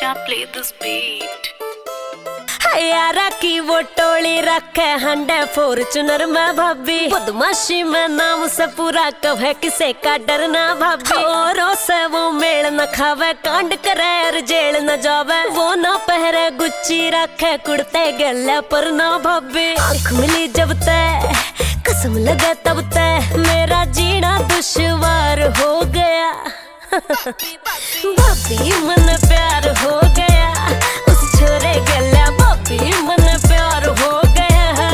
Nisha, play this beat. यारा की वो टोली रखे हंडे फॉर्चूनर में भाभी, बदमाशी में नाम से पूरा कहे किसे का डरना भाभी। औरों से वो मेल न खावे, कांड करे और जेल न जावे, वो ना पहरे गुच्ची रखे कुर्ते गले पर ना भाभी। आँख मिली जब तय कसम लगे तब तय मेरा जीना दुश्वार हो गया। भाभी मन प्यार हो गया उस छोरे गले, भाभी मन प्यार हो गया,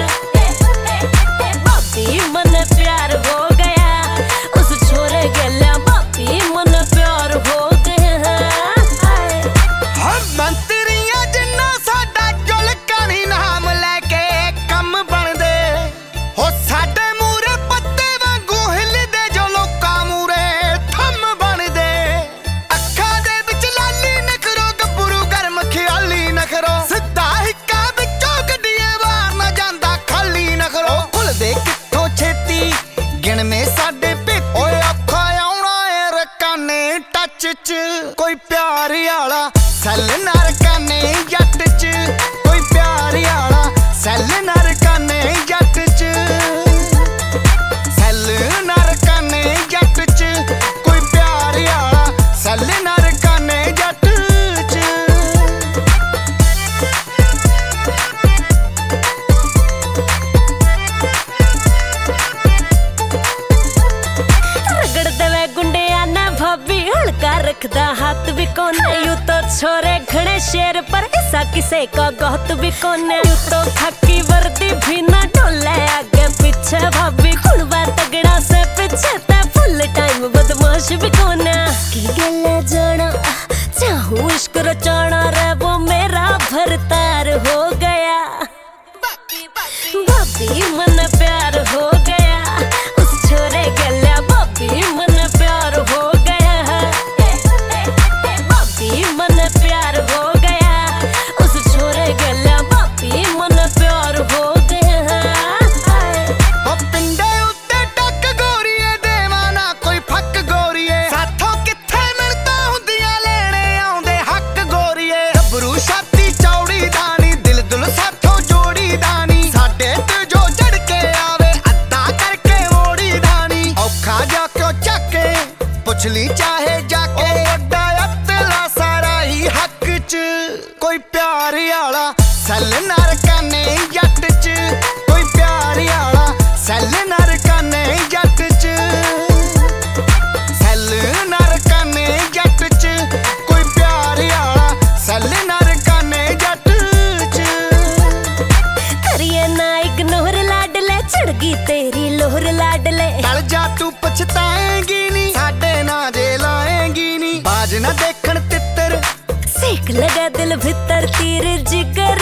भाभी मन प्यार हो गया उस छोरे गले, भाभी मन प्यार हो गया। हम मंत्रियां जिन्ना साडा जुलकानी नाम लेके कम बन दे हो, साडे मूरे पत्ते वांगू हिलदे जो लोकां मूरे थम बन दे। अखां दे विच लाली नखरो गब्बरू गर्म ख्याली नखरो, सिद्धा हिक्का विचों गड्डिए वार ना जांदा खाली नखरो। खुलदे कित्थों छेती गिण में साडे पित, ओए औखा आउणा ए रकाने टच च कोई प्यार आला सैल नरकाने जट च, कोई प्यार आला सैल नरकाने जट च, सैल नरकाने जट च, कोई प्यार आला सैल नरकाने जट च। रगड़ देवे गुंडिया ने भाभी, हल्का रखदा हाथ भी कोने, यूं तो छोरे घणे शेर पर ऐसा किसे का गौत भी कोने। यूं तो खाकी वर्दी भी ना डोले आगे पीछे भाभी, खुलवा तगड़ा से पीछे ते फुल टाइम बदमाश भी कोने। की गले जाना चाहूं इश्क रचाना रे वो मेरा भरतार हो गया। भाभी मन प्यार हो गया उस छोरे गले, भाभी मन प्यार हो गया, भाभी मन प्यार हो गया उस छोरे गले, भाभी मन प्यार हो गया। ओ पिंडे उत्ते टक गोरीए देवा ना कोई फक गोरीए, साथों कित्थे मिलदा हुंदियां लेने आउंदे हक गोरीए। गबरू छाती चौड़ी दानी दिल दुल साथों जोड़ी दानी, साडे ते जो जड़ के आवे अद्दा करके मोड़ी दानी। औखा जा क्यों चाके पुछ ली चाहे जाके, वड्डा अतला सारा ही हक च, कोई प्यार आला सैल नरकाने जट च, कोई प्यार आला सैल नरकाने जट च, सैल नरकाने जट च, कोई प्यार आला सैल नरकाने जट च। करिए ना इग्नोर लाडले, चढ़गी तेरी लोहर लाडले, टल जा तू पछताएंगी नी, साडे ना जे लाएंगी नी, बाज ना देखण तितर, सेक लगा दिल भीतर तीर जिगर